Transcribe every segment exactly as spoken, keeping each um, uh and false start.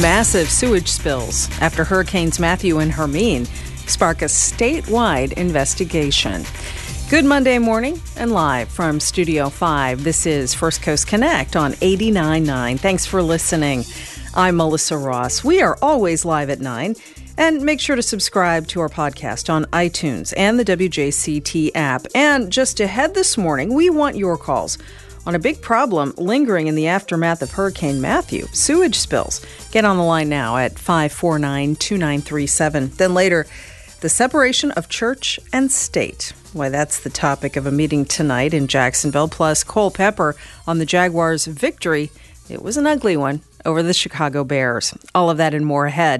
Massive sewage spills after Hurricanes Matthew and Hermine spark a statewide investigation. Good Monday morning and live from Studio five. This is First Coast Connect on eighty-nine point nine. Thanks for listening. I'm Melissa Ross. We are always live at nine. And make sure to subscribe to our podcast on iTunes and the W J C T app. And just ahead this morning, we want your calls on a big problem lingering in the aftermath of Hurricane Matthew, sewage spills. Get on the line now at five four nine, two nine three seven. Then later, the separation of church and state. Why, that's the topic of a meeting tonight in Jacksonville. Plus, Cole Pepper on the Jaguars' victory. It was an ugly one over the Chicago Bears. All of that and more ahead.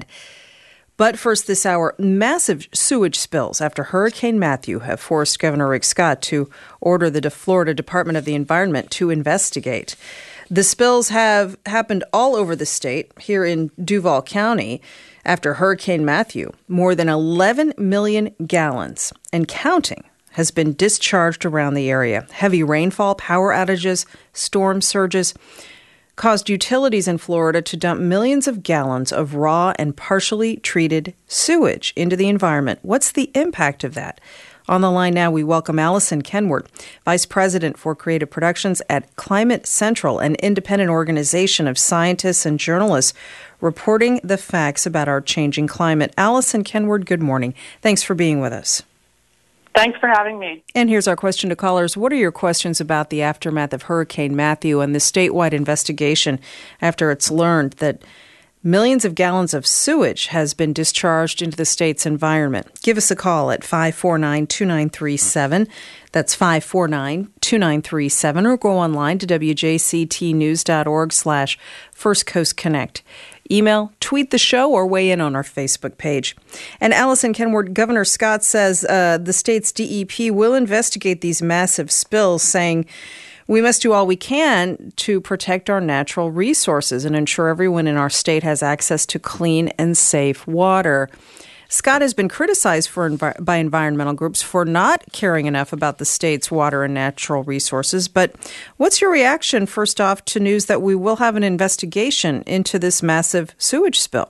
But first this hour, massive sewage spills after Hurricane Matthew have forced Governor Rick Scott to order the Florida Department of the Environment to investigate. The spills have happened all over the state, here in Duval County, after Hurricane Matthew. More than eleven million gallons and counting has been discharged around the area. Heavy rainfall, power outages, storm surges caused utilities in Florida to dump millions of gallons of raw and partially treated sewage into the environment. What's the impact of that? On the line now, we welcome Allison Kenward, Vice President for Creative Productions at Climate Central, an independent organization of scientists and journalists reporting the facts about our changing climate. Allison Kenward, good morning. Thanks for being with us. Thanks for having me. And here's our question to callers. What are your questions about the aftermath of Hurricane Matthew and the statewide investigation after it's learned that millions of gallons of sewage has been discharged into the state's environment? Give us a call at five four nine, two nine three seven. That's five four nine, two nine three seven, or go online to w j c t news dot org slash First Coast Connect. Email, tweet the show, or weigh in on our Facebook page. And Allison Kenward, Governor Scott says uh, the state's D E P will investigate these massive spills, saying we must do all we can to protect our natural resources and ensure everyone in our state has access to clean and safe water. Scott has been criticized for envi- by environmental groups for not caring enough about the state's water and natural resources. But what's your reaction, first off, to news that we will have an investigation into this massive sewage spill?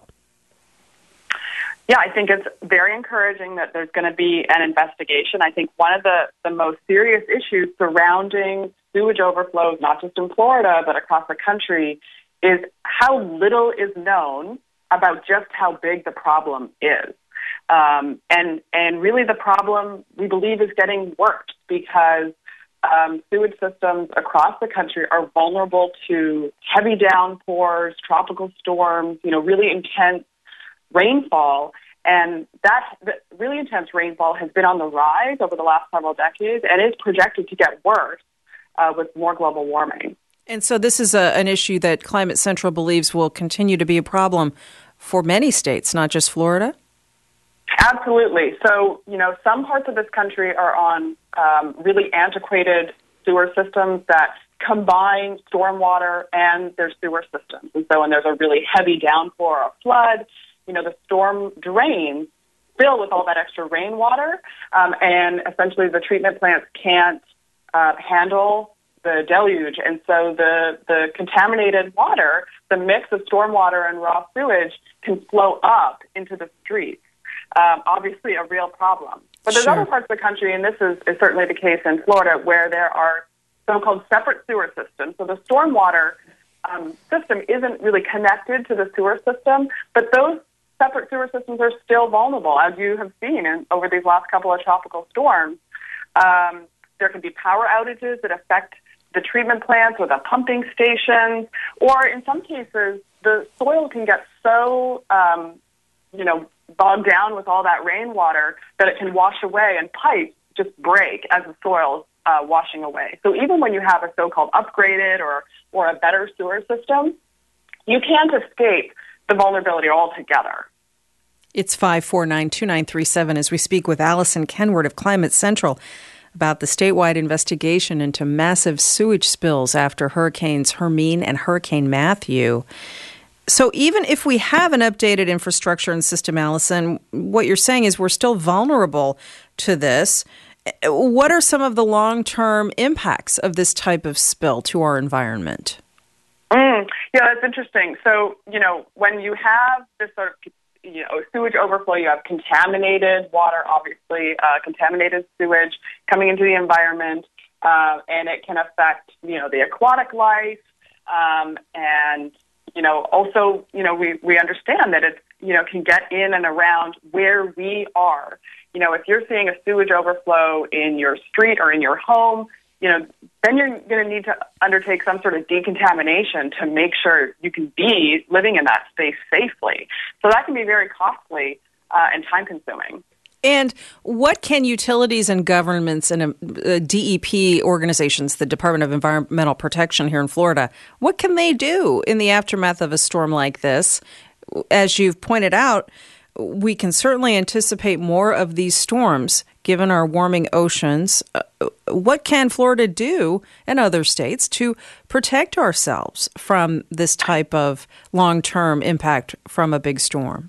Yeah, I think it's very encouraging that there's going to be an investigation. I think one of the, the most serious issues surrounding sewage overflows, not just in Florida, but across the country, is how little is known about just how big the problem is. Um, and and really the problem, we believe, is getting worse because um, sewage systems across the country are vulnerable to heavy downpours, tropical storms, you know, really intense rainfall. And that, that really intense rainfall has been on the rise over the last several decades and is projected to get worse uh, with more global warming. And so this is a, an issue that Climate Central believes will continue to be a problem for many states, not just Florida? Absolutely. So, you know, some parts of this country are on um, really antiquated sewer systems that combine stormwater and their sewer systems. And so when there's a really heavy downpour or flood, you know, the storm drains fill with all that extra rainwater, um, and essentially the treatment plants can't uh, handle the deluge. And so the, the contaminated water, the mix of stormwater and raw sewage, can flow up into the streets. Um, obviously a real problem. But there's Sure. other parts of the country, and this is, is certainly the case in Florida, where there are so-called separate sewer systems. So the stormwater um, system isn't really connected to the sewer system, but those separate sewer systems are still vulnerable, as you have seen in, over these last couple of tropical storms. Um, there can be power outages that affect the treatment plants or the pumping stations, or in some cases, the soil can get so, um, you know, bogged down with all that rainwater that it can wash away, and pipes just break as the soil's uh, washing away. So even when you have a so-called upgraded or, or a better sewer system, you can't escape the vulnerability altogether. It's five four nine, two nine three seven as we speak with Allison Kenward of Climate Central about the statewide investigation into massive sewage spills after Hurricanes Hermine and Hurricane Matthew. So even if we have an updated infrastructure and system, Allison, what you're saying is we're still vulnerable to this. What are some of the long-term impacts of this type of spill to our environment? Mm. Yeah, that's interesting. So, you know, when you have this sort of, you know, sewage overflow, you have contaminated water, obviously, uh, contaminated sewage coming into the environment, uh, and it can affect, you know, the aquatic life, um, and, you know, also, you know, we, we understand that it, you know, can get in and around where we are. You know, if you're seeing a sewage overflow in your street or in your home, you know, then you're going to need to undertake some sort of decontamination to make sure you can be living in that space safely. So that can be very costly uh, and time-consuming. And what can utilities and governments and uh, D E P organizations, the Department of Environmental Protection here in Florida, what can they do in the aftermath of a storm like this? As you've pointed out, we can certainly anticipate more of these storms given our warming oceans. Uh, what can Florida do and other states to protect ourselves from this type of long-term impact from a big storm?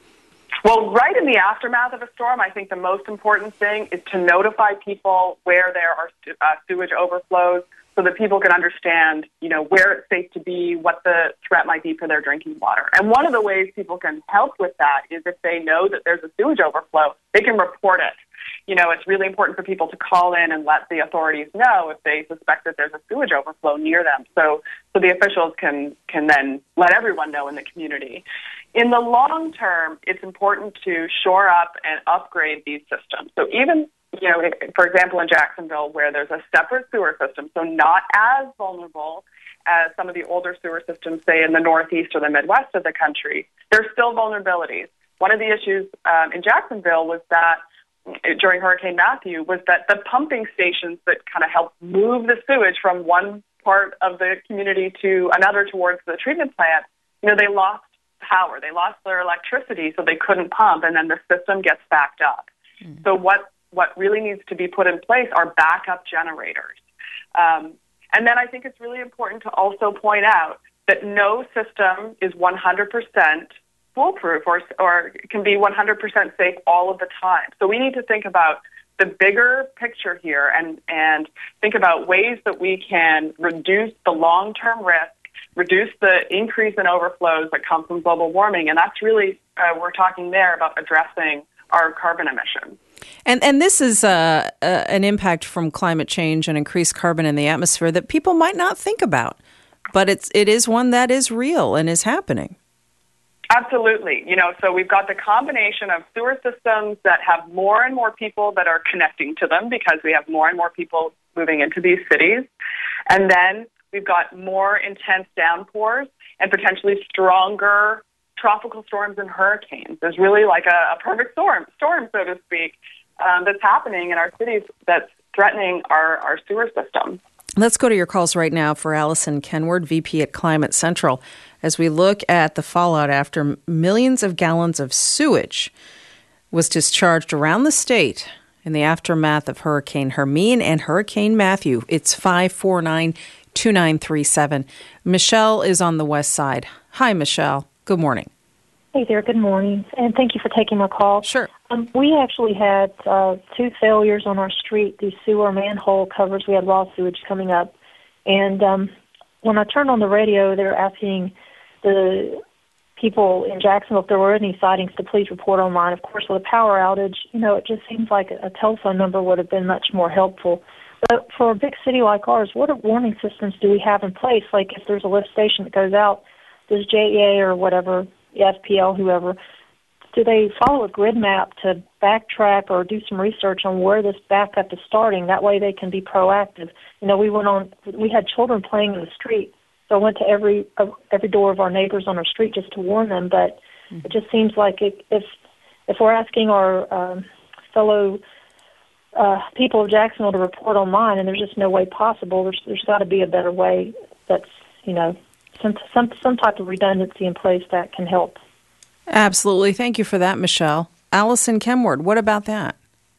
Well, right in the aftermath of a storm, I think the most important thing is to notify people where there are uh, sewage overflows so that people can understand, you know, where it's safe to be, what the threat might be for their drinking water. And one of the ways people can help with that is if they know that there's a sewage overflow, they can report it. You know, it's really important for people to call in and let the authorities know if they suspect that there's a sewage overflow near them, so so the officials can can then let everyone know in the community. In the long term, it's important to shore up and upgrade these systems. So even, you know, for example, in Jacksonville, where there's a separate sewer system, so not as vulnerable as some of the older sewer systems, say in the Northeast or the Midwest of the country, there's still vulnerabilities. One of the issues um, in Jacksonville was that during Hurricane Matthew was that the pumping stations that kind of helped move the sewage from one part of the community to another towards the treatment plant, you know, they lost power. They lost their electricity, so they couldn't pump, and then the system gets backed up. Mm. So what, what really needs to be put in place are backup generators. Um, and then I think it's really important to also point out that no system is one hundred percent foolproof or or can be one hundred percent safe all of the time. So we need to think about the bigger picture here and, and think about ways that we can reduce the long-term risk, reduce the increase in overflows that come from global warming. And that's really, uh, we're talking there about addressing our carbon emissions. And and this is uh, uh, an impact from climate change and increased carbon in the atmosphere that people might not think about. But it's it is one that is real and is happening. Absolutely. You know, so we've got the combination of sewer systems that have more and more people that are connecting to them because we have more and more people moving into these cities. And then we've got more intense downpours and potentially stronger tropical storms and hurricanes. There's really like a, a perfect storm, storm, so to speak, um, that's happening in our cities that's threatening our, our sewer system. Let's go to your calls right now for Allison Kenward, V P at Climate Central, as we look at the fallout after millions of gallons of sewage was discharged around the state in the aftermath of Hurricane Hermine and Hurricane Matthew. It's five four nine, two nine three seven. Michelle is on the west side. Hi, Michelle. Good morning. Hey there. Good morning. And thank you for taking my call. Sure. Um, we actually had uh, two failures on our street, these sewer manhole covers. We had raw sewage coming up. And um, when I turned on the radio, they were asking the people in Jacksonville if there were any sightings to please report online. Of course, with a power outage, you know, it just seems like a telephone number would have been much more helpful. But for a big city like ours, what warning systems do we have in place? Like if there's a lift station that goes out, does J E A or whatever, F P L, whoever, do they follow a grid map to backtrack or do some research on where this backup is starting? That way they can be proactive. You know, we went on, we had children playing in the street, so I went to every uh, every door of our neighbors on our street just to warn them. But mm-hmm. It just seems like it, if if we're asking our um, fellow uh, people of Jacksonville to report online, and there's just no way possible, there's there's got to be a better way. That's, you know, some some some type of redundancy in place that can help. Absolutely. Thank you for that, Michelle. Allison Kenward, what about that?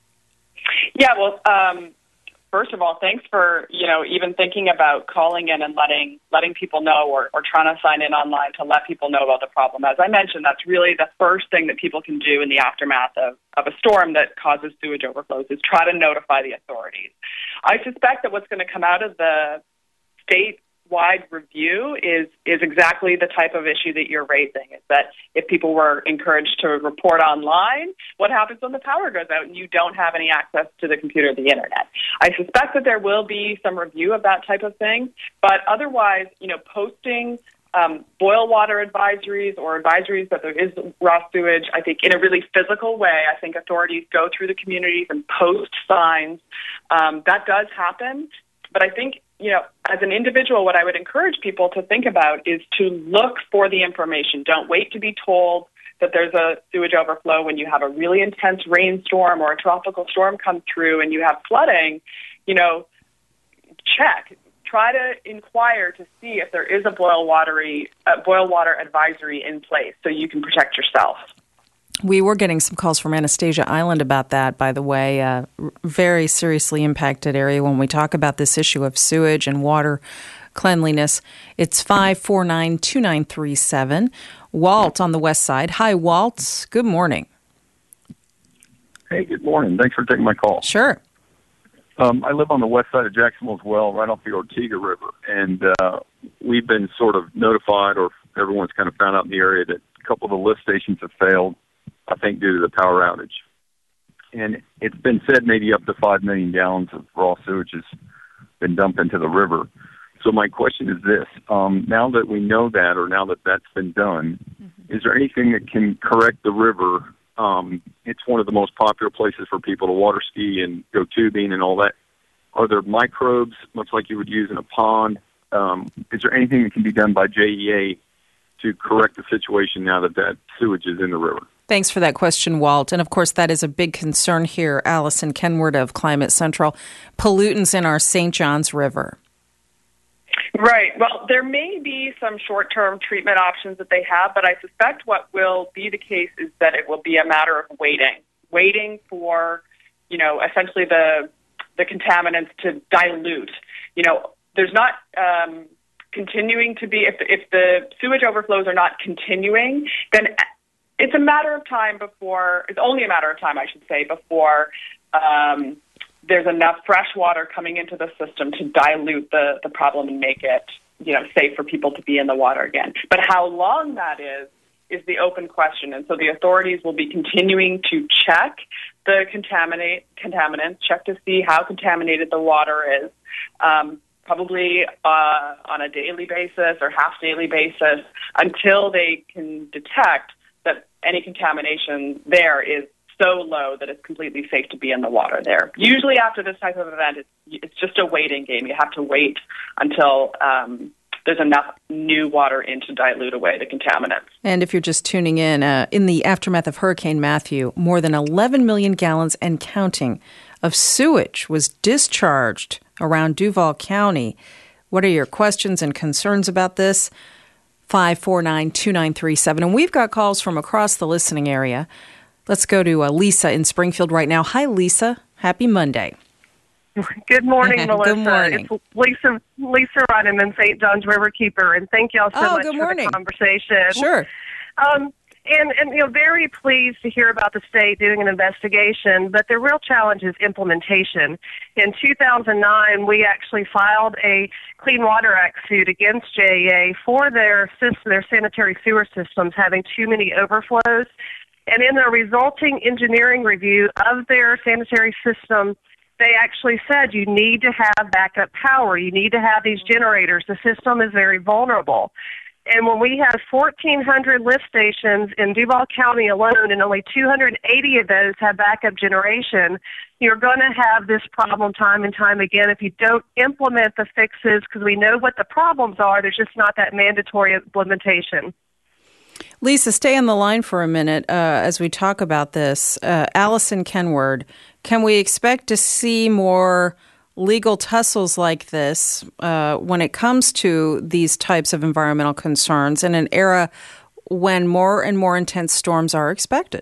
Yeah, well, um, first of all, thanks for, you know, even thinking about calling in and letting letting people know or, or trying to sign in online to let people know about the problem. As I mentioned, that's really the first thing that people can do in the aftermath of, of a storm that causes sewage overflows is try to notify the authorities. I suspect that what's going to come out of the state statewide review is is exactly the type of issue that you're raising. Is that if people were encouraged to report online, what happens when the power goes out and you don't have any access to the computer or the internet? I suspect that there will be some review of that type of thing, but otherwise, you know, posting um, boil water advisories or advisories that there is raw sewage, I think in a really physical way, I think authorities go through the communities and post signs. Um, that does happen, but I think, you know, as an individual, what I would encourage people to think about is to look for the information. Don't wait to be told that there's a sewage overflow when you have a really intense rainstorm or a tropical storm come through and you have flooding. You know, check. Try to inquire to see if there is a boil watery, uh, boil water advisory in place so you can protect yourself. We were getting some calls from Anastasia Island about that, by the way, uh, very seriously impacted area when we talk about this issue of sewage and water cleanliness. It's five four nine, two nine three seven. Walt on the west side. Hi, Walt. Good morning. Hey, good morning. Thanks for taking my call. Sure. Um, I live on the west side of Jacksonville as well, right off the Ortega River, and uh, we've been sort of notified, or everyone's kind of found out in the area, that a couple of the lift stations have failed, I think due to the power outage. And it's been said maybe up to five million gallons of raw sewage has been dumped into the river. So my question is this, um, now that we know that, or now that that's been done, mm-hmm. is there anything that can correct the river? Um, it's one of the most popular places for people to water ski and go tubing and all that. Are there microbes, much like you would use in a pond? Um, is there anything that can be done by J E A to correct the situation now that that sewage is in the river? Thanks for that question, Walt. And of course, that is a big concern here. Allison Kenward of Climate Central. Pollutants in our Saint Johns River. Right. Well, there may be some short-term treatment options that they have, but I suspect what will be the case is that it will be a matter of waiting, waiting for, you know, essentially the the contaminants to dilute. You know, there's not um, continuing to be, if, if the sewage overflows are not continuing, then it's a matter of time before, it's only a matter of time, I should say, before um, there's enough fresh water coming into the system to dilute the, the problem and make it, you know, safe for people to be in the water again. But how long that is, is the open question. And so the authorities will be continuing to check the contaminate contaminants, check to see how contaminated the water is, um, probably uh, on a daily basis or half-daily basis, until they can detect that any contamination there is so low that it's completely safe to be in the water there. Usually after this type of event, it's, it's just a waiting game. You have to wait until um, there's enough new water in to dilute away the contaminants. And if you're just tuning in, uh, in the aftermath of Hurricane Matthew, more than eleven million gallons and counting of sewage was discharged around Duval County. What are your questions and concerns about this? five four nine, two nine three seven. And we've got calls from across the listening area. Let's go to uh, Lisa in Springfield right now. Hi, Lisa. Happy Monday. Good morning, Melissa. Good morning. It's Lisa, Lisa Rodham in Saint Johns Riverkeeper, and thank y'all so oh, much good for morning. the conversation. Sure. Um, and, and, you know, very pleased to hear about the state doing an investigation, but the real challenge is implementation. In two thousand nine, we actually filed a Clean Water Act suit against J E A for their system, their sanitary sewer systems having too many overflows. And in the resulting engineering review of their sanitary system, they actually said you need to have backup power. You need to have these generators. The system is very vulnerable. And when we have fourteen hundred lift stations in Duval County alone, and only two hundred eighty of those have backup generation, you're going to have this problem time and time again if you don't implement the fixes, because we know what the problems are. There's just not that mandatory implementation. Lisa, stay on the line for a minute uh, as we talk about this. Uh, Allison Kenward, can we expect to see more legal tussles like this uh, when it comes to these types of environmental concerns in an era when more and more intense storms are expected?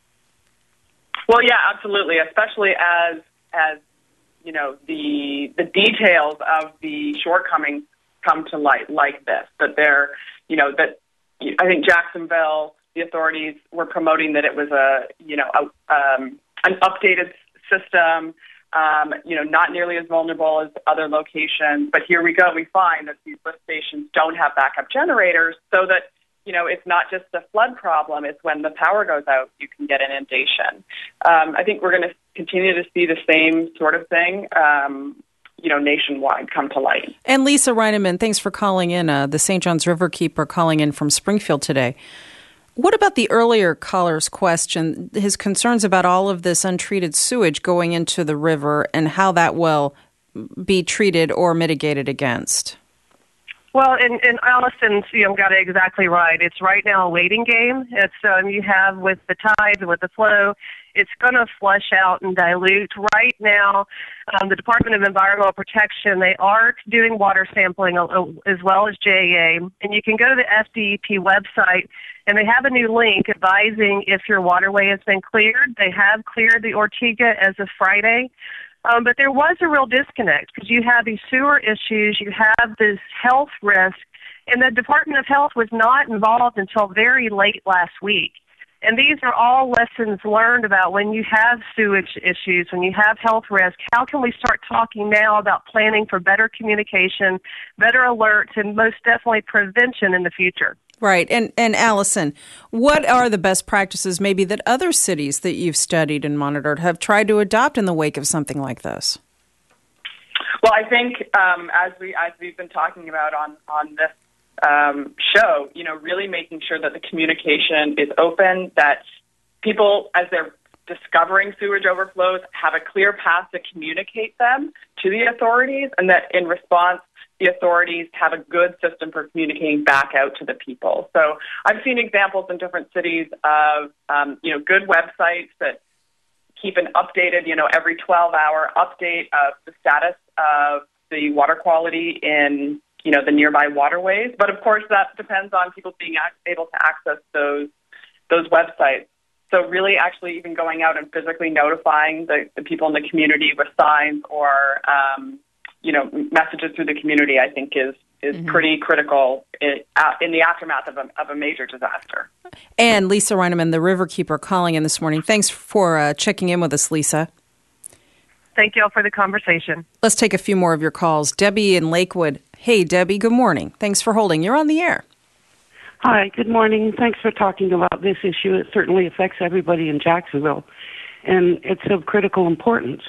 Well, yeah, absolutely, especially as, as you know, the the details of the shortcomings come to light like this, that they're, you know, that I think Jacksonville, the authorities were promoting that it was a, you know, a, um, an updated system um, you know, not nearly as vulnerable as other locations. But here we go. We find that these lift stations don't have backup generators, so that, you know, it's not just a flood problem. It's when the power goes out, you can get inundation. Um, I think we're going to continue to see the same sort of thing, um, you know, nationwide come to light. And Lisa Reineman, thanks for calling in, uh, the Saint Johns Riverkeeper calling in from Springfield today. What about the earlier caller's question, his concerns about all of this untreated sewage going into the river and how that will be treated or mitigated against? Well, and, and Allison's, you know, got it exactly right. It's right now a waiting game. It's um, you have with the tides and with the flow, it's going to flush out and dilute. Right now, um, the Department of Environmental Protection, they are doing water sampling as well as J A, and you can go to the F D E P website, and they have a new link advising if your waterway has been cleared. They have cleared the Ortega as of Friday. Um, but there was a real disconnect because you have these sewer issues, you have this health risk, and the Department of Health was not involved until very late last week. And these are all lessons learned about when you have sewage issues, when you have health risk. How can we start talking now about planning for better communication, better alerts, and most definitely prevention in the future? Right. And and Allison, what are the best practices maybe that other cities that you've studied and monitored have tried to adopt in the wake of something like this? Well, I think um, as we as we've been talking about on on this um, show, you know, really making sure that the communication is open, that people, as they're discovering sewage overflows, have a clear path to communicate them to the authorities, and that in response, the authorities have a good system for communicating back out to the people. So I've seen examples in different cities of, um, you know, good websites that keep an updated, you know, every twelve hour update of the status of the water quality in, you know, the nearby waterways. But of course, that depends on people being able to access those those websites. So really actually even going out and physically notifying the, the people in the community with signs or, um, you know, messages through the community, I think is is mm-hmm. pretty critical in, uh, in the aftermath of a, of a major disaster. And Lisa Reineman, the Riverkeeper, calling in this morning. Thanks for uh, checking in with us, Lisa. Thank you all for the conversation. Let's take a few more of your calls. Debbie in Lakewood. Hey, Debbie, good morning. Thanks for holding. You're on the air. Hi, good morning. Thanks for talking about this issue. It certainly affects everybody in Jacksonville, and it's of critical importance.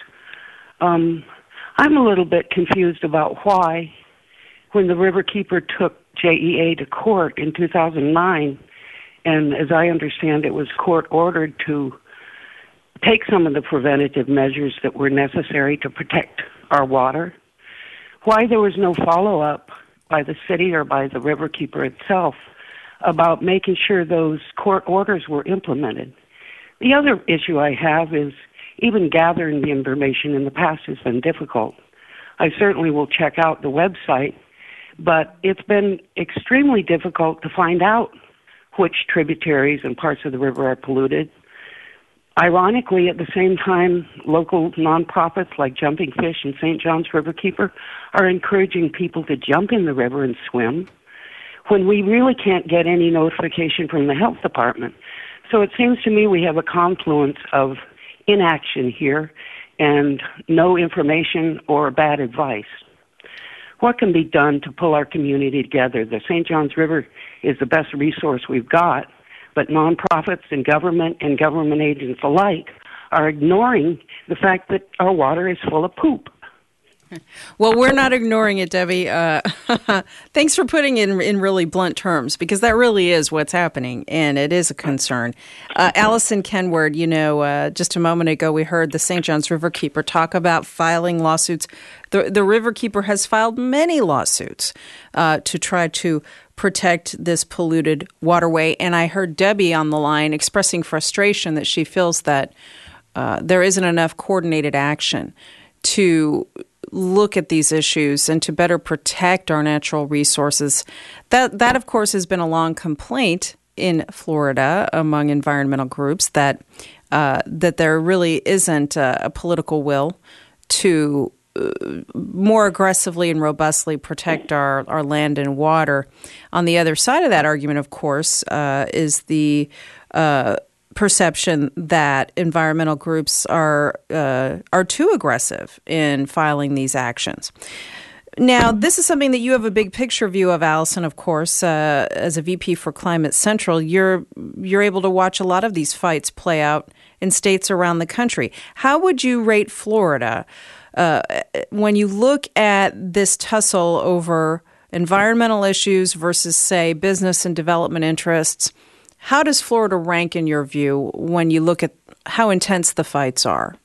Um, I'm a little bit confused about why, when the Riverkeeper took J E A to court in two thousand nine, and as I understand it was court ordered to take some of the preventative measures that were necessary to protect our water, why there was no follow-up by the city or by the Riverkeeper itself about making sure those court orders were implemented. The other issue I have is even gathering the information in the past has been difficult. I certainly will check out the website, but it's been extremely difficult to find out which tributaries and parts of the river are polluted. Ironically, at the same time, local nonprofits like Jumping Fish and Saint Johns Riverkeeper are encouraging people to jump in the river and swim when we really can't get any notification from the health department. So it seems to me we have a confluence of inaction here and no information or bad advice. What can be done to pull our community together? The Saint Johns River is the best resource we've got, but nonprofits and government and government agents alike are ignoring the fact that our water is full of poop. Well, we're not ignoring it, Debbie. Uh, thanks for putting it in, in really blunt terms, because that really is what's happening, and it is a concern. Uh, Allison Kenward, you know, uh, just a moment ago we heard the Saint Johns Riverkeeper talk about filing lawsuits. The, the Riverkeeper has filed many lawsuits uh, to try to protect this polluted waterway, and I heard Debbie on the line expressing frustration that she feels that uh, there isn't enough coordinated action to look at these issues and to better protect our natural resources. That, that of course, has been a long complaint in Florida among environmental groups that uh, that there really isn't a, a political will to uh, more aggressively and robustly protect our, our land and water. On the other side of that argument, of course, uh, is the uh, perception that environmental groups are uh, are too aggressive in filing these actions. Now, this is something that you have a big picture view of, Allison, of course. Uh, as a V P for Climate Central, you're you're able to watch a lot of these fights play out in states around the country. How would you rate Florida uh, when you look at this tussle over environmental issues versus, say, business and development interests? How does Florida rank in your view when you look at how intense the fights are?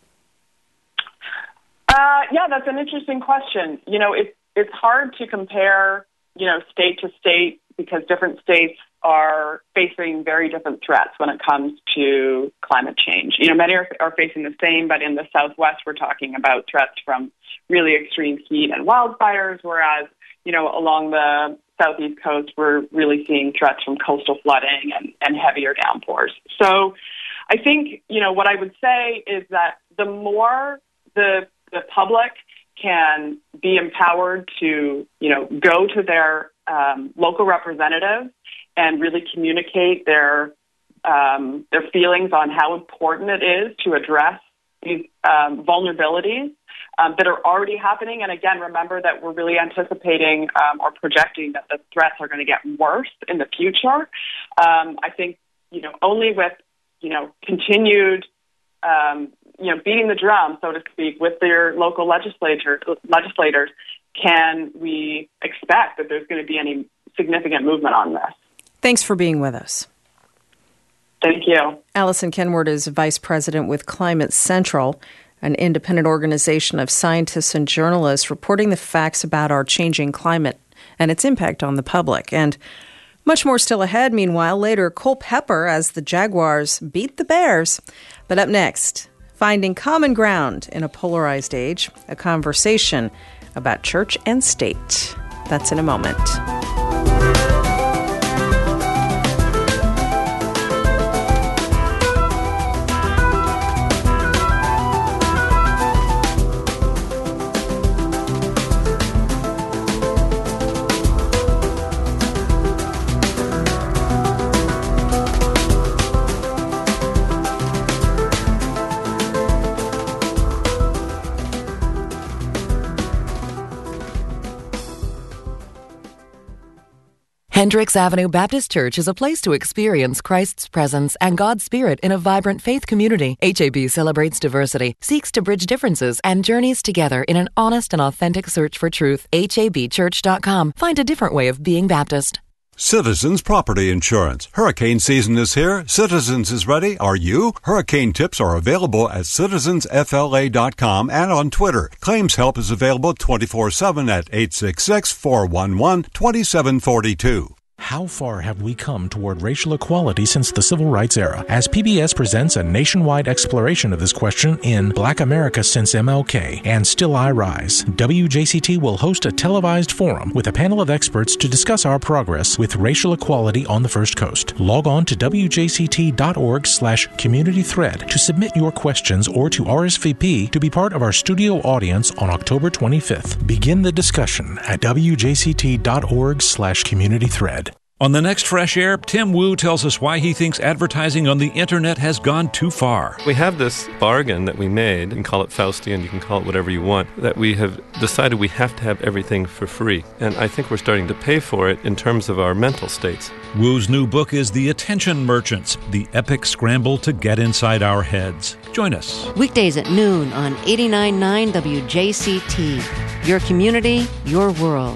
Uh, yeah, that's an interesting question. You know, it's it's hard to compare, you know, state to state because different states are facing very different threats when it comes to climate change. You know, many are, are facing the same, but in the Southwest, we're talking about threats from really extreme heat and wildfires, whereas, you know, along the Southeast coast, we're really seeing threats from coastal flooding and, and heavier downpours. So I think, you know, what I would say is that the more the the public can be empowered to, you know, go to their um, local representatives and really communicate their um, their feelings on how important it is to address these um, vulnerabilities um, that are already happening. And again, remember that we're really anticipating um, or projecting that the threats are going to get worse in the future. Um, I think, you know, only with, you know, continued um, you know, beating the drum, so to speak, with their local legislature, legislators, can we expect that there's going to be any significant movement on this? Thanks for being with us. Thank you. Allison Kenward is Vice President with Climate Central, an independent organization of scientists and journalists reporting the facts about our changing climate and its impact on the public. And much more still ahead. Meanwhile, later, Culpeper as the Jaguars beat the Bears. But up next, finding common ground in a polarized age, a conversation about church and state. That's in a moment. Hendricks Avenue Baptist Church is a place to experience Christ's presence and God's Spirit in a vibrant faith community. H A B celebrates diversity, seeks to bridge differences, and journeys together in an honest and authentic search for truth. H A B church dot com. Find a different way of being Baptist. Citizens Property Insurance. Hurricane season is here. Citizens is ready. Are you? Hurricane tips are available at citizens f l a dot com and on Twitter. Claims help is available twenty-four seven at eight six six, four one one, two seven four two. How far have we come toward racial equality since the Civil Rights era? As P B S presents a nationwide exploration of this question in Black America Since M L K and Still I Rise, W J C T will host a televised forum with a panel of experts to discuss our progress with racial equality on the First Coast. Log on to w j c t dot org slash community thread to submit your questions or to R S V P to be part of our studio audience on October twenty-fifth. Begin the discussion at w j c t dot org slash community thread. On the next Fresh Air, Tim Wu tells us why he thinks advertising on the internet has gone too far. We have this bargain that we made, you can call it Faustian, you can call it whatever you want, that we have decided we have to have everything for free. And I think we're starting to pay for it in terms of our mental states. Wu's new book is The Attention Merchants, the epic scramble to get inside our heads. Join us. Weekdays at noon on eighty-nine point nine W J C T. Your community, your world.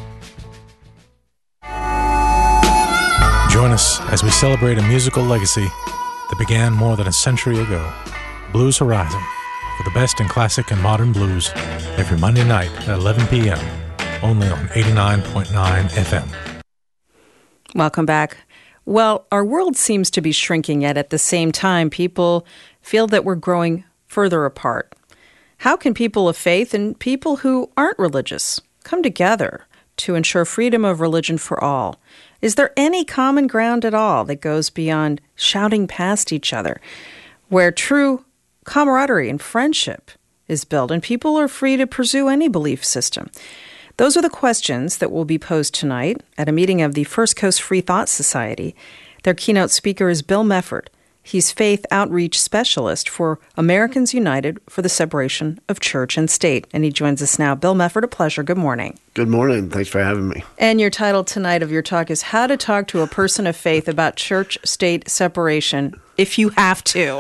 Join us as we celebrate a musical legacy that began more than a century ago. Blues Horizon, for the best in classic and modern blues, every Monday night at eleven p.m., only on eighty-nine point nine F M. Welcome back. Well, our world seems to be shrinking, yet at the same time, people feel that we're growing further apart. How can people of faith and people who aren't religious come together to ensure freedom of religion for all? Is there any common ground at all that goes beyond shouting past each other, where true camaraderie and friendship is built and people are free to pursue any belief system? Those are the questions that will be posed tonight at a meeting of the First Coast Free Thought Society. Their keynote speaker is Bill Mefford, He's Faith Outreach Specialist for Americans United for the Separation of Church and State. And he joins us now. Bill Mefford, a pleasure. Good morning. Good morning. Thanks for having me. And your title tonight of your talk is How to Talk to a Person of Faith About Church-State Separation, if you have to.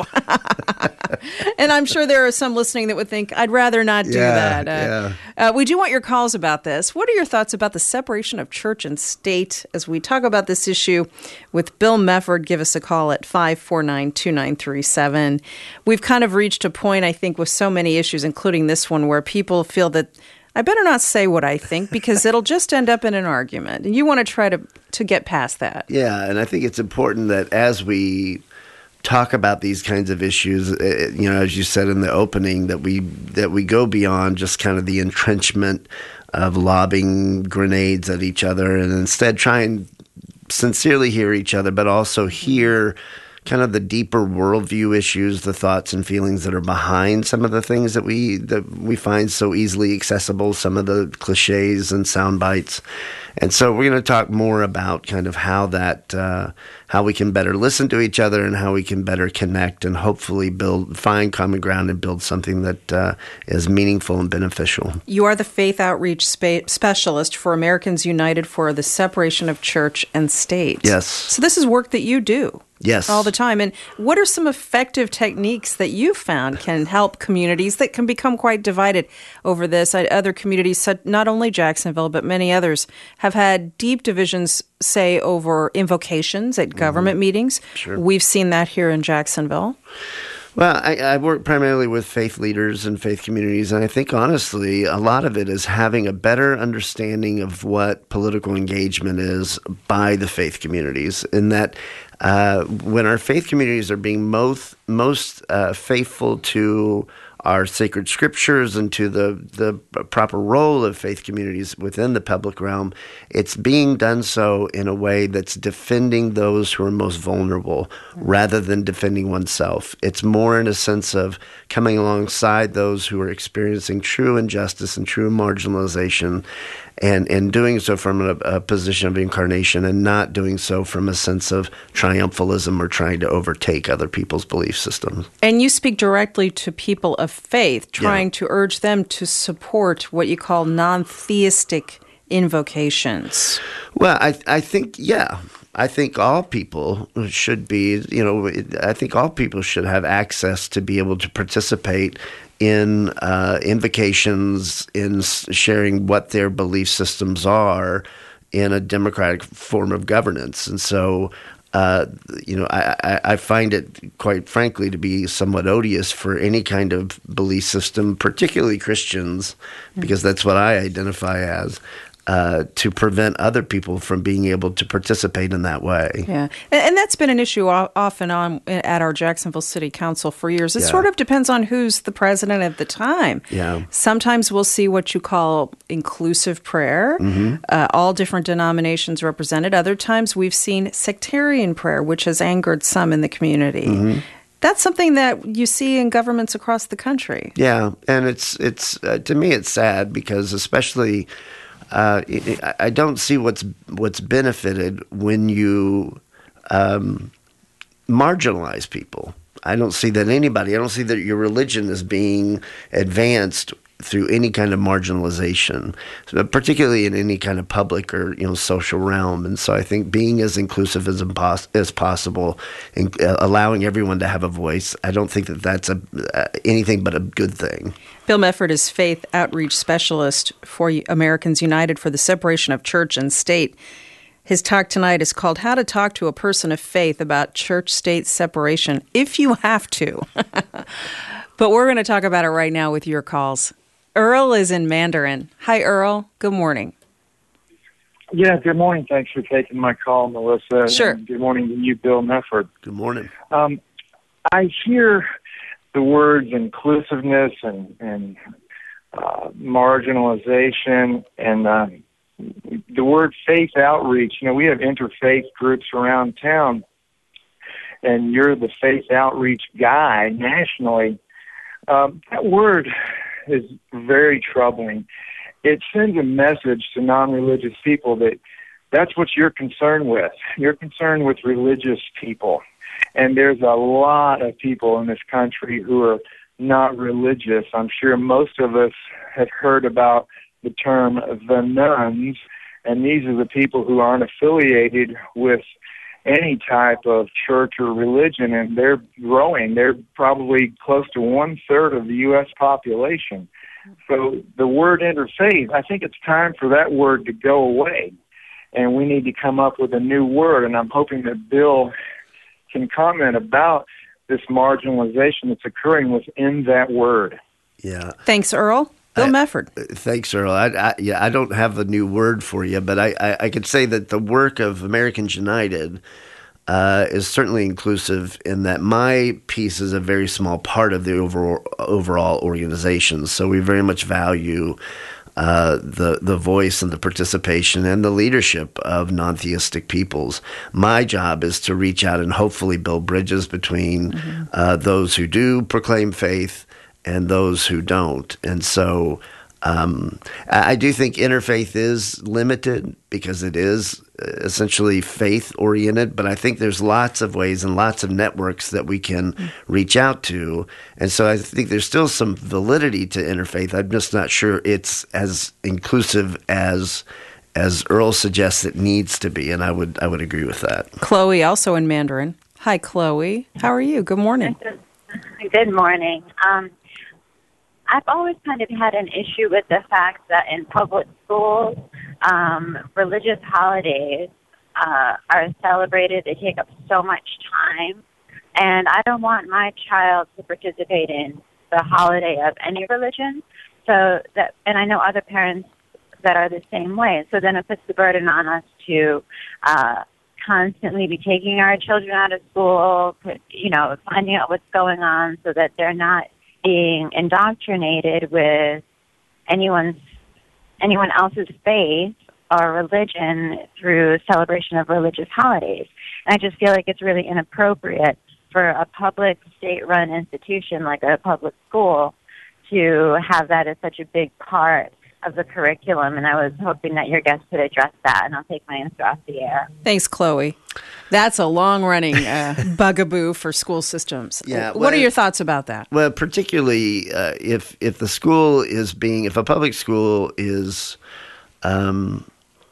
And I'm sure there are some listening that would think, I'd rather not do yeah, that. Uh, yeah. uh, we do want your calls about this. What are your thoughts about the separation of church and state? As we talk about this issue with Bill Mefford, give us a call at five four nine, two nine three seven. We've kind of reached a point, I think, with so many issues, including this one, where people feel that I better not say what I think because it'll just end up in an argument. And you want to try to, to get past that. Yeah, and I think it's important that as we talk about these kinds of issues, you know, as you said in the opening, that we that we go beyond just kind of the entrenchment of lobbing grenades at each other and instead try and sincerely hear each other, but also hear kind of the deeper worldview issues, the thoughts and feelings that are behind some of the things that we that we find so easily accessible, some of the cliches and sound bites. And so we're going to talk more about kind of how that, uh, how we can better listen to each other and how we can better connect and hopefully build, find common ground and build something that uh, is meaningful and beneficial. You are the Faith Outreach spa- Specialist for Americans United for the Separation of Church and State. Yes. So this is work that you do. Yes. All the time. And what are some effective techniques that you found can help communities that can become quite divided over this? Other communities, not only Jacksonville, but many others, have had deep divisions, say, over invocations at government mm-hmm. meetings. Sure. We've seen that here in Jacksonville. Well, I, I work primarily with faith leaders and faith communities, and I think, honestly, a lot of it is having a better understanding of what political engagement is by the faith communities, in that uh, when our faith communities are being most, most uh, faithful to our sacred scriptures and to the, the proper role of faith communities within the public realm, it's being done so in a way that's defending those who are most vulnerable rather than defending oneself. It's more in a sense of coming alongside those who are experiencing true injustice and true marginalization, and, and doing so from a, a position of incarnation and not doing so from a sense of triumphalism or trying to overtake other people's belief systems. And you speak directly to people of faith, trying Yeah. to urge them to support what you call non-theistic invocations. Well, I I think, yeah, I think all people should be, you know, I think all people should have access to be able to participate in uh, invocations, in sharing what their belief systems are in a democratic form of governance. And so, uh, you know, I, I, I find it, quite frankly, to be somewhat odious for any kind of belief system, particularly Christians, because that's what I identify as, Uh, to prevent other people from being able to participate in that way. Yeah, and, and that's been an issue off and on at our Jacksonville City Council for years. It Yeah. sort of depends on who's the president at the time. Yeah. Sometimes we'll see what you call inclusive prayer, Mm-hmm. uh, all different denominations represented. Other times we've seen sectarian prayer, which has angered some in the community. Mm-hmm. That's something that you see in governments across the country. Yeah, and it's it's uh, to me it's sad because especially uh, I don't see what's what's benefited when you um, marginalize people. I don't see that anybody. I don't see that your religion is being advanced through any kind of marginalization, particularly in any kind of public or you know social realm. And so I think being as inclusive as impos- as possible and uh, allowing everyone to have a voice, I don't think that that's a uh, anything but a good thing. Bill Mefford is Faith Outreach Specialist for Americans United for the Separation of Church and State. His talk tonight is called How to Talk to a Person of Faith About Church-State Separation, if you have to. But we're going to talk about it right now with your calls. Earl is in Mandarin. Hi, Earl. Good morning. Yeah, good morning. Thanks for taking my call, Melissa. Sure. And good morning to you, Bill Mefford. Good morning. Um, I hear the words inclusiveness and, and uh, marginalization and uh, the word faith outreach. You know, we have interfaith groups around town, and you're the faith outreach guy nationally. Um, that word is very troubling. It sends a message to non-religious people that that's what you're concerned with. You're concerned with religious people. And there's a lot of people in this country who are not religious. I'm sure most of us have heard about the term the nuns, and these are the people who aren't affiliated with any type of church or religion, and they're growing. They're probably close to one-third of the U S population. So the word interfaith, I think it's time for that word to go away, and we need to come up with a new word, and I'm hoping that Bill can comment about this marginalization that's occurring within that word. Yeah. Thanks, Earl. Bill I, Mefford. Thanks, Earl. I, I, yeah, I don't have a new word for you, but I, I, I could say that the work of Americans United uh, is certainly inclusive in that my piece is a very small part of the overall, overall organization. So we very much value Uh, the the voice and the participation and the leadership of non-theistic peoples. My job is to reach out and hopefully build bridges between mm-hmm. uh, those who do proclaim faith and those who don't. And so um, I do think interfaith is limited because it is essentially faith-oriented, but I think there's lots of ways and lots of networks that we can mm-hmm. reach out to. And so I think there's still some validity to interfaith. I'm just not sure it's as inclusive as as Earl suggests it needs to be, and I would I would agree with that. Chloe, also in Mandarin. Hi, Chloe. How are you? Good morning. Good morning. Um, I've always kind of had an issue with the fact that in public schools, um, religious holidays uh, are celebrated. They take up so much time. And I don't want my child to participate in the holiday of any religion. So that, and I know other parents that are the same way. So then it puts the burden on us to uh, constantly be taking our children out of school, you know, finding out what's going on so that they're not being indoctrinated with anyone's anyone else's faith or religion through celebration of religious holidays. And I just feel like it's really inappropriate for a public state-run institution like a public school to have that as such a big part of the curriculum, and I was hoping that your guest could address that, and I'll take my answer off the air. Thanks, Chloe. That's a long-running uh, bugaboo for school systems. Yeah, what well, are your thoughts about that? Well, particularly uh, if if the school is being, if a public school is um,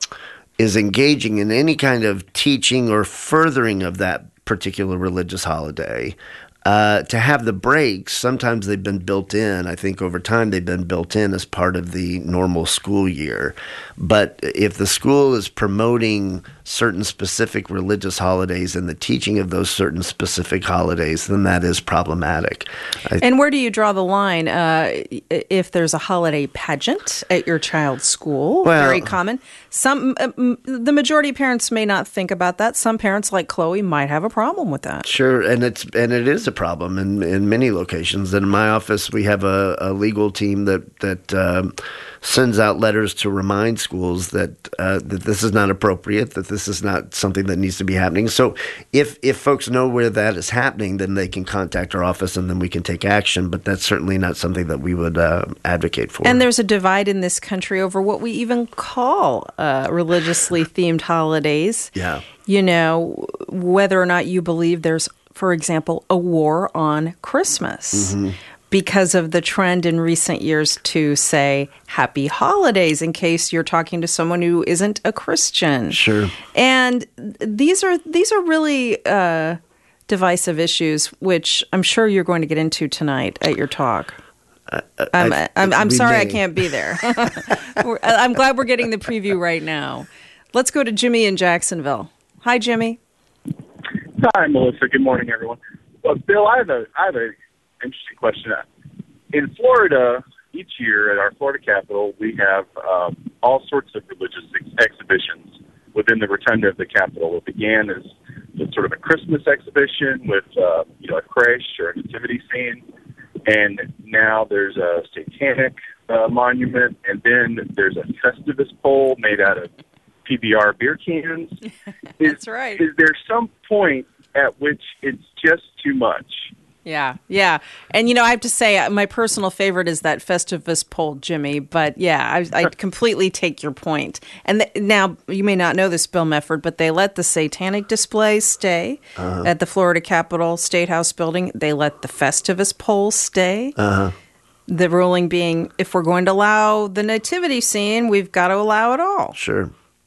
is engaging in any kind of teaching or furthering of that particular religious holiday, Uh, to have the breaks, sometimes they've been built in. I think over time they've been built in as part of the normal school year. But if the school is promoting certain specific religious holidays and the teaching of those certain specific holidays, then that is problematic. I, and where do you draw the line? Uh, if there's a holiday pageant at your child's school, well, very common. Some, uh, the majority of parents may not think about that. Some parents, like Chloe, might have a problem with that. Sure, and it's and it is a problem in, in many locations. And in my office, we have a, a legal team that that um, sends out letters to remind schools that uh, that this is not appropriate, that this is not something that needs to be happening. So if if folks know where that is happening, then they can contact our office and then we can take action. But that's certainly not something that we would uh, advocate for. And there's a divide in this country over what we even call uh, religiously themed holidays. Yeah. You know, whether or not you believe there's, for example, a war on Christmas. Mm-hmm. Because of the trend in recent years to say happy holidays in case you're talking to someone who isn't a Christian. Sure. And these are these are really uh, divisive issues, which I'm sure you're going to get into tonight at your talk. Uh, I'm, I, I'm, I'm sorry may. I can't be there. I'm glad we're getting the preview right now. Let's go to Jimmy in Jacksonville. Hi, Jimmy. Hi, Melissa. Good morning, everyone. Well, Bill, I have a I have a interesting question. In Florida, each year at our Florida Capitol, we have um, all sorts of religious ex- exhibitions within the rotunda of the Capitol. It began as just sort of a Christmas exhibition with uh, you know a creche or a nativity scene, and now there's a satanic uh, monument, and then there's a Festivus pole made out of P B R beer cans. That's is, right. Is there some point at which it's just too much? Yeah, yeah. And, you know, I have to say, my personal favorite is that Festivus poll, Jimmy. But, yeah, I, I completely take your point. And th- now, you may not know this, Bill Mefford, but they let the satanic display stay uh-huh. at the Florida Capitol State House building. They let the Festivus poll stay. Uh-huh. The ruling being, if we're going to allow the nativity scene, we've got to allow it all. Sure.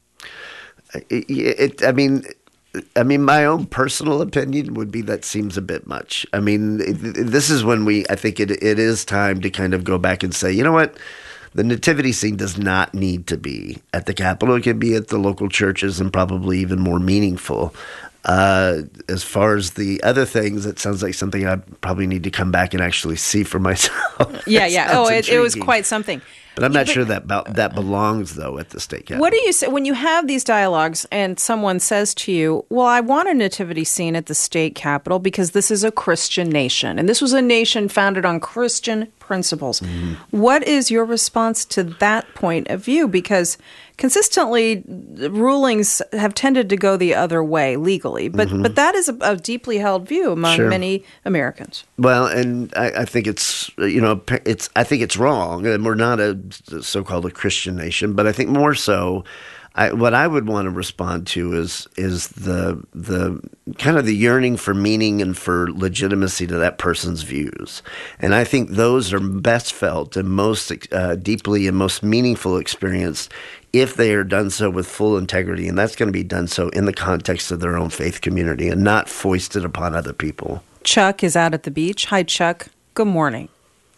It, it, I mean... I mean, my own personal opinion would be that seems a bit much. I mean, this is when we, I think it it is time to kind of go back and say, you know what? The nativity scene does not need to be at the Capitol. It can be at the local churches and probably even more meaningful. Uh, as far as the other things, it sounds like something I probably need to come back and actually see for myself. Yeah, yeah. Oh, it, it was quite something. But I'm not but, sure that that belongs, though, at the state capitol. What do you say when you have these dialogues and someone says to you, well, I want a nativity scene at the state capitol because this is a Christian nation, and this was a nation founded on Christian principles. Mm-hmm. What is your response to that point of view? Because consistently, rulings have tended to go the other way legally, but mm-hmm. but that is a, a deeply held view among sure. many Americans. Well, and I, I think it's you know it's I think it's wrong, and we're not a so-called a Christian nation, but I think more so, I, what I would want to respond to is is the the kind of the yearning for meaning and for legitimacy to that person's views, and I think those are best felt and most uh, deeply and most meaningful experienced if they are done so with full integrity, and that's going to be done so in the context of their own faith community and not foisted upon other people. Chuck is out at the beach. Hi, Chuck. Good morning.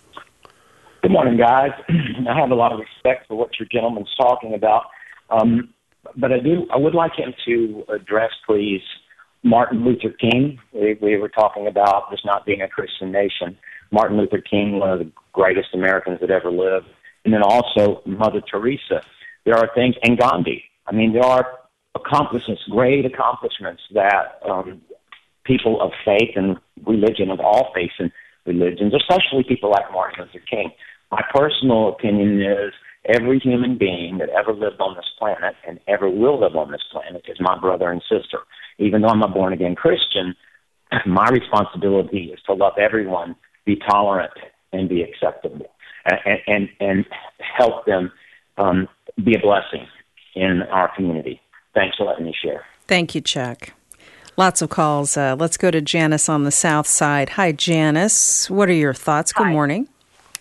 Good morning, guys. I have a lot of respect for what your gentleman's talking about, um, but I do. I would like him to address, please, Martin Luther King. We, we were talking about this not being a Christian nation. Martin Luther King, one of the greatest Americans that ever lived, and then also Mother Teresa. There are things, and Gandhi. I mean, there are accomplishments, great accomplishments that um, people of faith and religion, of all faiths and religions, especially people like Martin Luther King. My personal opinion is every human being that ever lived on this planet and ever will live on this planet is my brother and sister. Even though I'm a born-again Christian, my responsibility is to love everyone, be tolerant, and be acceptable, and, and, and help them um, be a blessing in our community. Thanks for letting me share. Thank you, Chuck. Lots of calls. Uh, let's go to Janice on the south side. Hi, Janice. What are your thoughts? Good Hi. morning.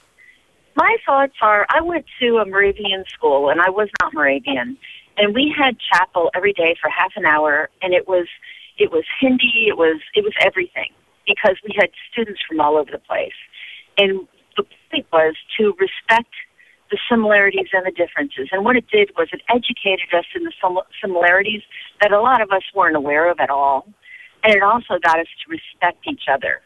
My thoughts are, I went to a Moravian school, and I was not Moravian, and we had chapel every day for half an hour, and it was it was Hindi, it was it was everything, because we had students from all over the place. And the point was to respect the similarities and the differences. And what it did was it educated us in the similarities that a lot of us weren't aware of at all. And it also got us to respect each other.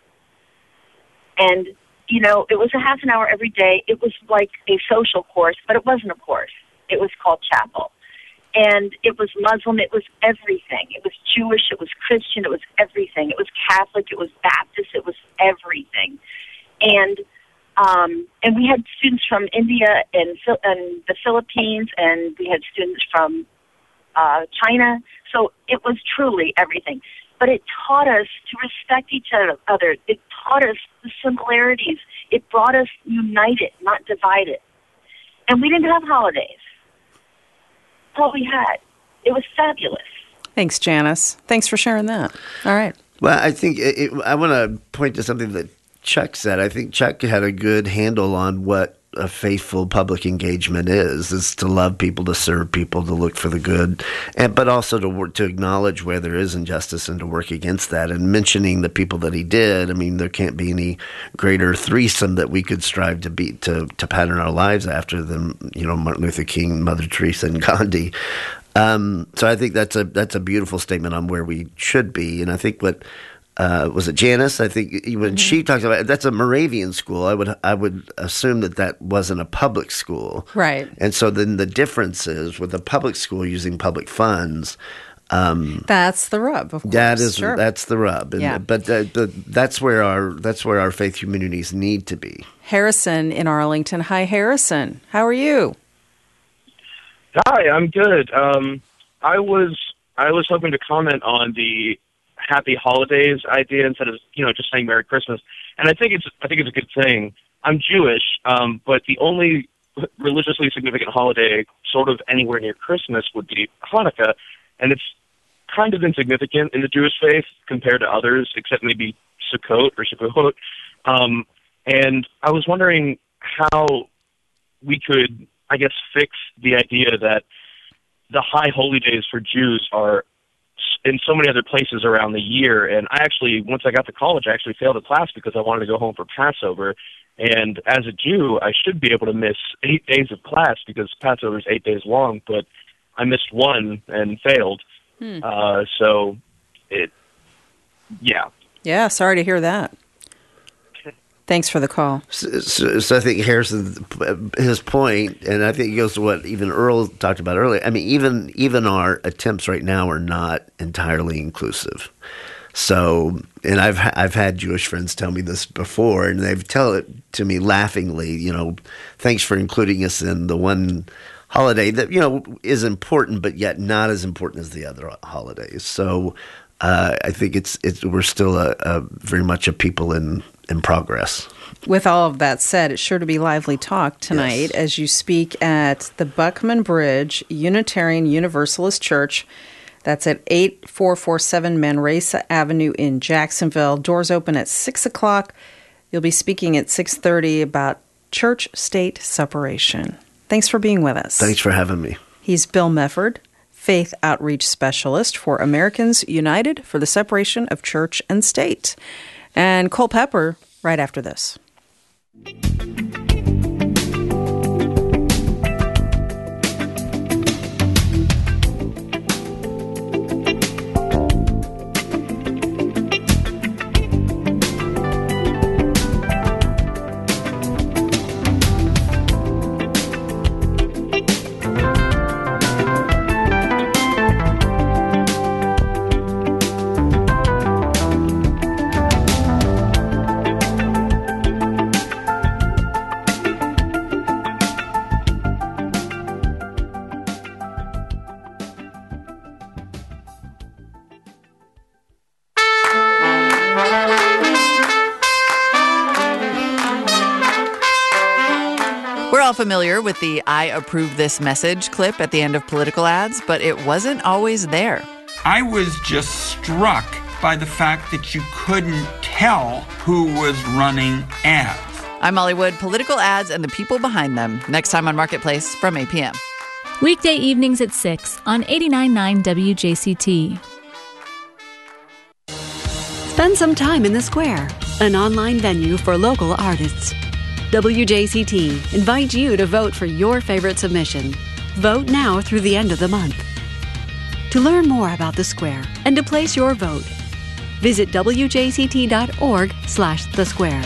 And, you know, it was a half an hour every day. It was like a social course, but it wasn't a course. It was called chapel. And it was Muslim. It was everything. It was Jewish. It was Christian. It was everything. It was Catholic. It was Baptist. It was everything. And Um, and we had students from India and, and the Philippines, and we had students from uh, China. So it was truly everything. But it taught us to respect each other. It taught us the similarities. It brought us united, not divided. And we didn't have holidays. That's all we had. It was fabulous. Thanks, Janice. Thanks for sharing that. All right. Well, I think it, it, I want to point to something that Chuck said. I think Chuck had a good handle on what a faithful public engagement is, is to love people, to serve people, to look for the good, and but also to work, to acknowledge where there is injustice and to work against that. And mentioning the people that he did, I mean, there can't be any greater threesome that we could strive to be, to, to pattern our lives after than, you know, Martin Luther King, Mother Teresa, and Gandhi. Um, so I think that's a, that's a beautiful statement on where we should be. And I think what, Uh, was it Janice? I think when mm-hmm. she talks about it, that's a Moravian school. I would I would assume that that wasn't a public school, right? And so then the difference is with a public school using public funds. Um, that's the rub. Of course, that is sure. that's the rub. And, yeah. But, uh, but that's where our that's where our faith communities need to be. Harrison in Arlington. Hi, Harrison. How are you? Hi, I'm good. Um, I was I was hoping to comment on the Happy Holidays idea instead of you know just saying Merry Christmas. And I think it's I think it's a good thing. I'm Jewish, um, but the only religiously significant holiday sort of anywhere near Christmas would be Hanukkah, and it's kind of insignificant in the Jewish faith compared to others, except maybe Sukkot or Shavuot. Um, and I was wondering how we could, I guess, fix the idea that the high holy days for Jews are in so many other places around the year. And I actually, once I got to college, I actually failed a class because I wanted to go home for Passover. And as a Jew, I should be able to miss eight days of class because Passover is eight days long, but I missed one and failed. Hmm. Uh, so it, yeah. Yeah, sorry to hear that. Thanks for the call. So, so, so I think Harrison, his point, and I think it goes to what even Earl talked about earlier. I mean, even even our attempts right now are not entirely inclusive. So, and I've I've had Jewish friends tell me this before, and they've tell it to me laughingly. You know, thanks for including us in the one holiday that you know is important, but yet not as important as the other holidays. So, uh, I think it's it's we're still a, a very much a people in. in progress. With all of that said, it's sure to be lively talk tonight yes. as you speak at the Buckman Bridge Unitarian Universalist Church. That's at eight four four seven Manresa Avenue in Jacksonville. Doors open at six o'clock. You'll be speaking at six thirty about church-state separation. Thanks for being with us. Thanks for having me. He's Bill Mefford, Faith Outreach Specialist for Americans United for the Separation of Church and State. And Cole Pepper right after this. Familiar with the I approve this message clip at the end of political ads, but it wasn't always there. I was just struck by the fact that you couldn't tell who was running ads. I'm Molly Wood, political ads and the people behind them. Next time on Marketplace from eight p.m. Weekday evenings at six on eighty-nine point nine W J C T. Spend some time in the Square, an online venue for local artists. W J C T invites you to vote for your favorite submission. Vote now through the end of the month. To learn more about the Square and to place your vote, visit W J C T dot org slash the square.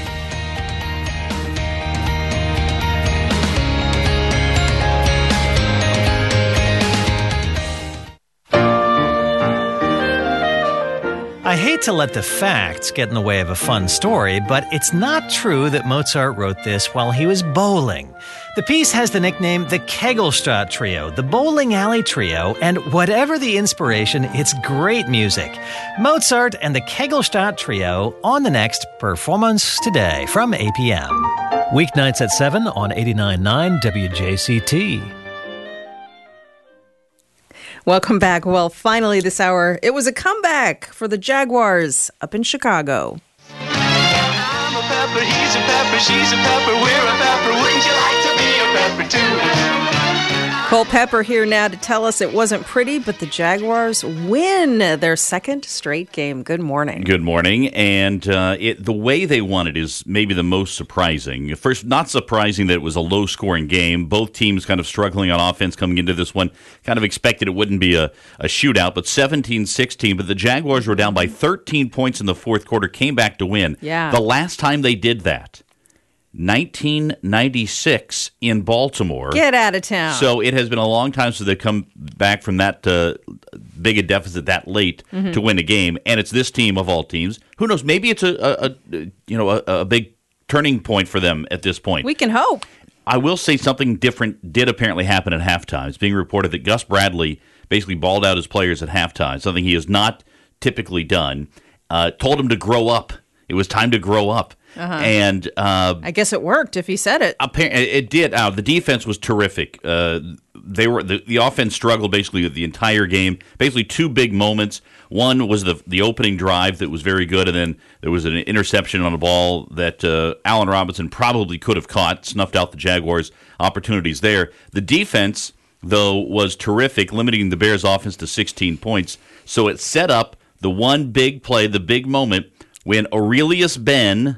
I hate to let the facts get in the way of a fun story, but it's not true that Mozart wrote this while he was bowling. The piece has the nickname the Kegelstadt Trio, the Bowling Alley Trio, and whatever the inspiration, it's great music. Mozart and the Kegelstadt Trio on the next Performance Today from eight p.m. Weeknights at seven on eighty-nine point nine W J C T. Welcome back. Well, finally this hour, it was a comeback for the Jaguars up in Chicago. I'm a pepper, he's a pepper, she's a pepper, we're a pepper. Wouldn't you like to be a pepper too? Cole Pepper here now to tell us it wasn't pretty, but the Jaguars win their second straight game. Good morning. Good morning. And uh, it, the way they won it is maybe the most surprising. First, not surprising that it was a low-scoring game. Both teams kind of struggling on offense coming into this one. Kind of expected it wouldn't be a, a shootout, but seventeen sixteen. But the Jaguars were down by thirteen points in the fourth quarter, came back to win. Yeah. The last time they did that, nineteen ninety-six in Baltimore. Get out of town. So it has been a long time since they've come back from that uh, big a deficit that late Mhm. to win a game, and it's this team of all teams. Who knows? Maybe it's a, a, a you know a, a big turning point for them at this point. We can hope. I will say something different did apparently happen at halftime. It's being reported that Gus Bradley basically balled out his players at halftime, something he has not typically done. Uh, told him to grow up. It was time to grow up. Uh-huh. And uh, I guess it worked if he said it. Apparently, it did. Uh, the defense was terrific. Uh, they were the, the offense struggled basically the entire game. Basically, two big moments. One was the the opening drive that was very good, and then there was an interception on a ball that uh, Allen Robinson probably could have caught, snuffed out the Jaguars' opportunities there. The defense, though, was terrific, limiting the Bears' offense to sixteen points. So it set up the one big play, the big moment, when Aurelius Ben,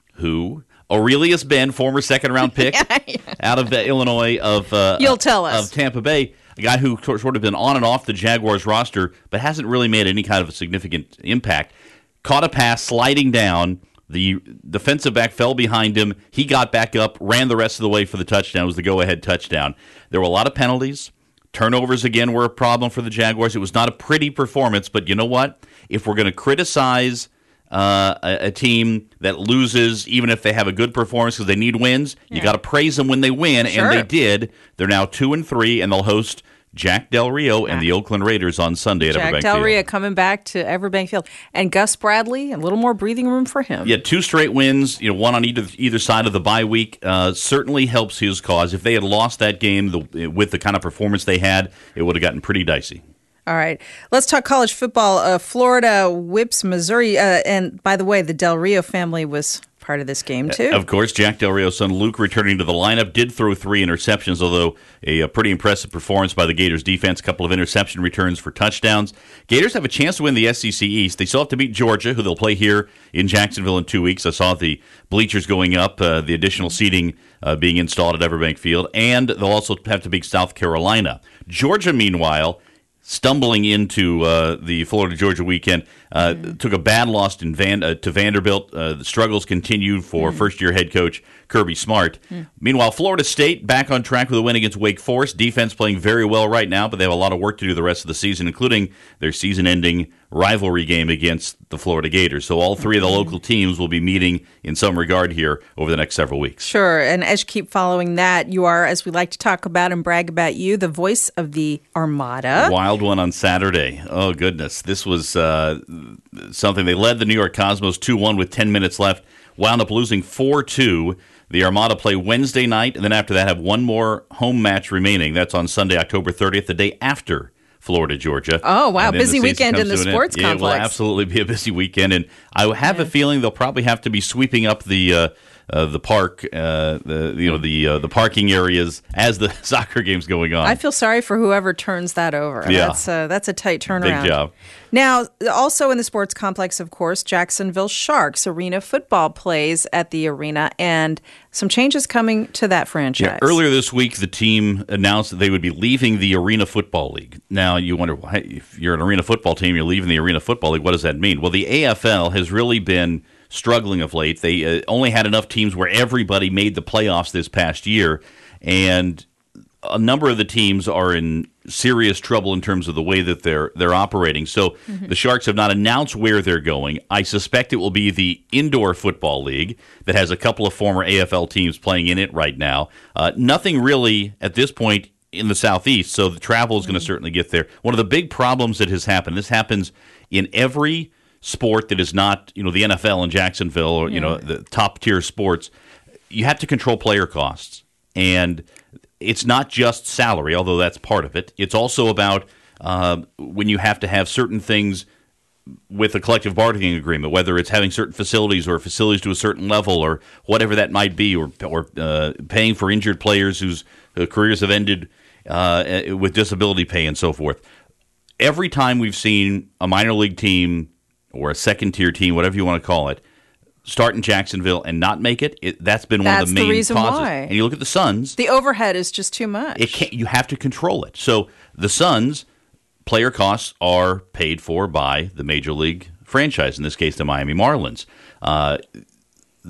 who Aurelius Ben, former second-round pick yeah, yeah. out of uh, Illinois of uh, You'll tell us. of Tampa Bay, a guy who sort of been on and off the Jaguars roster, but hasn't really made any kind of a significant impact. Caught a pass sliding down. The defensive back fell behind him. He got back up, ran the rest of the way for the touchdown. It was the go-ahead touchdown. There were a lot of penalties. Turnovers, again, were a problem for the Jaguars. It was not a pretty performance, but you know what? If we're going to criticize uh, a, a team that loses, even if they have a good performance because they need wins, yeah. you got to praise them when they win, sure. and they did. They're now two and three, and they'll host Jack Del Rio and the Oakland Raiders on Sunday at Jack Everbank Del Field. Rio coming back to Everbank Field. And Gus Bradley, a little more breathing room for him. Yeah, two straight wins, you know, one on either either side of the bye week, uh, certainly helps his cause. If they had lost that game the, with the kind of performance they had, it would have gotten pretty dicey. All right. Let's talk college football. Uh, Florida whips Missouri. Uh, and by the way, the Del Rio family was part of this game, too. Of course, Jack Del Rio's son Luke returning to the lineup, did throw three interceptions, although a, a pretty impressive performance by the Gators defense, a couple of interception returns for touchdowns. Gators have a chance to win the S E C East. They still have to beat Georgia, who they'll play here in Jacksonville in two weeks. I saw the bleachers going up, uh, the additional seating uh, being installed at Everbank Field, and they'll also have to beat South Carolina. Georgia, meanwhile, stumbling into uh, the Florida-Georgia weekend, uh, mm. took a bad loss in Van, uh, to Vanderbilt. Uh, the struggles continued for mm. first-year head coach Kirby Smart. Mm. Meanwhile, Florida State back on track with a win against Wake Forest. Defense playing very well right now, but they have a lot of work to do the rest of the season, including their season-ending rivalry game against the Florida Gators. So all three of the local teams will be meeting in some regard here over the next several weeks. Sure, and as you keep following that, you are, as we like to talk about and brag about you, the voice of the Armada. Wild one on Saturday. Oh, goodness. This was uh, something. They led the New York Cosmos two one with ten minutes left, wound up losing four two. The Armada play Wednesday night, and then after that have one more home match remaining. That's on Sunday, October thirtieth, the day after Florida, Georgia. Oh, wow. Busy weekend in the sports complex. It will absolutely be a busy weekend. And I have yeah. a feeling they'll probably have to be sweeping up the uh, uh, the park, uh, the you know the uh, the parking areas as the soccer game's going on. I feel sorry for whoever turns that over. Yeah. That's, uh, that's a tight turnaround. Big job. Now, also in the sports complex, of course, Jacksonville Sharks Arena football plays at the arena, and some changes coming to that franchise. Yeah, earlier this week, the team announced that they would be leaving the Arena Football League. Now, you wonder, why, if you're an Arena Football team, you're leaving the Arena Football League, what does that mean? Well, the A F L has really been struggling of late. They uh, only had enough teams where everybody made the playoffs this past year, and a number of the teams are in serious trouble in terms of the way that they're they're operating. So mm-hmm. the Sharks have not announced where they're going. I suspect it will be the Indoor Football League that has a couple of former A F L teams playing in it right now. Uh, nothing really at this point in the Southeast, so the travel is mm-hmm. going to certainly get there. One of the big problems that has happened, this happens in every sport that is not, you know, the N F L in Jacksonville or, yeah. you know, the top tier sports, you have to control player costs. And it's not just salary, although that's part of it. It's also about uh, when you have to have certain things with a collective bargaining agreement, whether it's having certain facilities or facilities to a certain level or whatever that might be, or, or uh, paying for injured players whose uh, careers have ended uh, with disability pay and so forth. Every time we've seen a minor league team or a second-tier team, whatever you want to call it, start in Jacksonville and not make it, it that's been that's one of the main the reason causes. Why. And you look at the Suns. The overhead is just too much. It can't, you have to control it. So the Suns, player costs are paid for by the Major League franchise, in this case the Miami Marlins. Uh,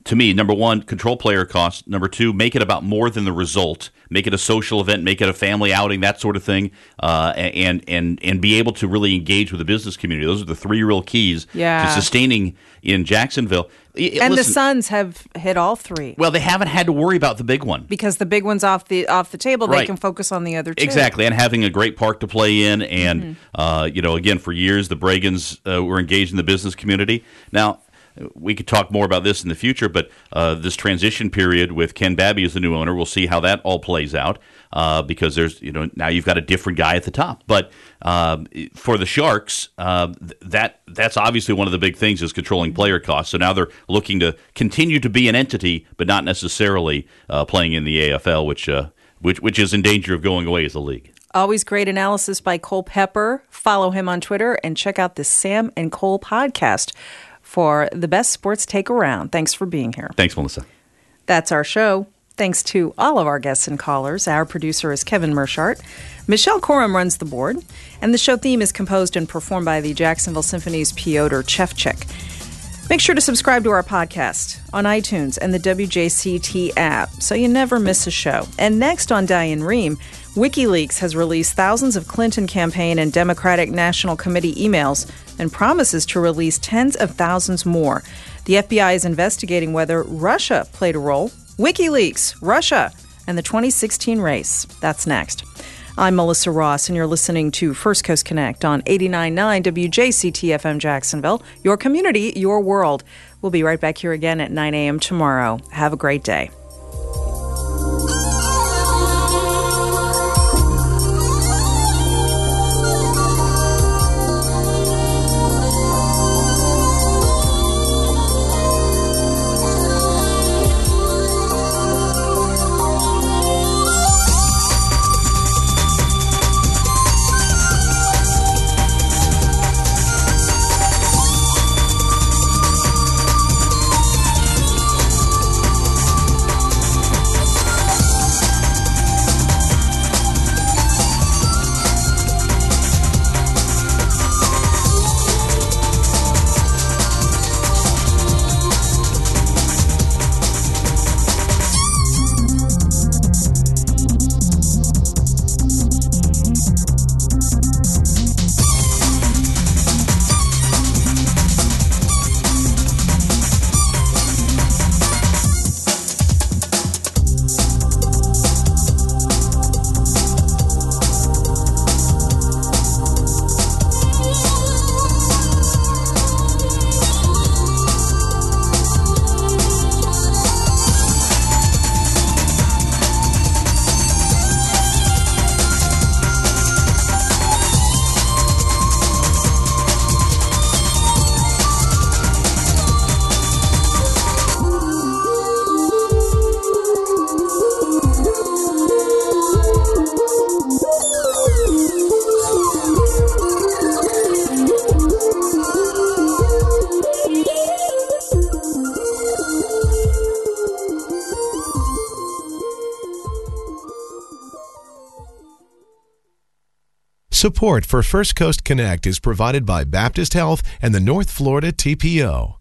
to me, number one, control player costs. Number two, make it about more than the result. Make it a social event. Make it a family outing, that sort of thing, uh, and and and be able to really engage with the business community. Those are the three real keys yeah. to sustaining in Jacksonville. It, and listen, the Suns have hit all three. Well, they haven't had to worry about the big one because the big one's off the off the table. Right. They can focus on the other two. Exactly, and having a great park to play in, and mm-hmm. uh, you know, again, for years the Bragans uh, were engaged in the business community. Now, we could talk more about this in the future, but uh, this transition period with Ken Babby as the new owner, we'll see how that all plays out uh, because there's, you know, now you've got a different guy at the top. But uh, for the Sharks, uh, that that's obviously one of the big things is controlling player costs. So now they're looking to continue to be an entity, but not necessarily uh, playing in the A F L, which uh, which which is in danger of going away as a league. Always great analysis by Cole Pepper. Follow him on Twitter and check out the Sam and Cole podcast for the best sports take around. Thanks for being here. Thanks, Melissa. That's our show. Thanks to all of our guests and callers. Our producer is Kevin Mershart. Michelle Corum runs the board. And the show theme is composed and performed by the Jacksonville Symphony's Piotr Chevchik. Make sure to subscribe to our podcast on iTunes and the W J C T app so you never miss a show. And next on Diane Rehm, WikiLeaks has released thousands of Clinton campaign and Democratic National Committee emails and promises to release tens of thousands more. The F B I is investigating whether Russia played a role. WikiLeaks, Russia, and the twenty sixteen race. That's next. I'm Melissa Ross, and you're listening to First Coast Connect on eighty-nine point nine W J C T F M Jacksonville, your community, your world. We'll be right back here again at nine a.m. tomorrow. Have a great day. Support for First Coast Connect is provided by Baptist Health and the North Florida T P O.